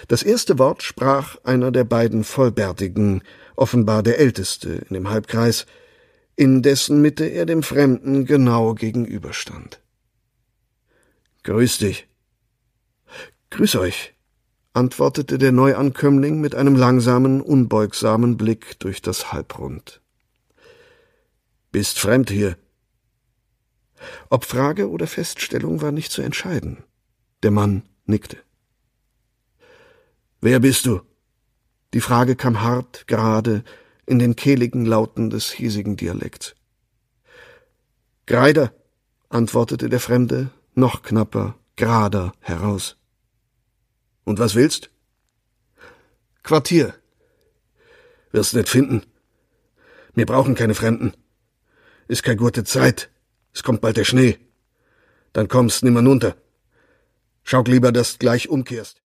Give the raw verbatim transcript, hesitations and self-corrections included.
Das erste Wort sprach einer der beiden Vollbärtigen, offenbar der Älteste in dem Halbkreis, in dessen Mitte er dem Fremden genau gegenüberstand. »Grüß dich.« »Grüß euch«, antwortete der Neuankömmling mit einem langsamen, unbeugsamen Blick durch das Halbrund. »Bist fremd hier?« Ob Frage oder Feststellung war nicht zu entscheiden. Der Mann nickte. »Wer bist du?« Die Frage kam hart, gerade, in den kehligen Lauten des hiesigen Dialekts. »Greider«, antwortete der Fremde, noch knapper, gerader heraus. »Und was willst?« »Quartier.« »Wirst nicht finden. Wir brauchen keine Fremden. Ist keine gute Zeit. Es kommt bald der Schnee. Dann kommst nimmer nunter. Schau lieber, dass du gleich umkehrst.«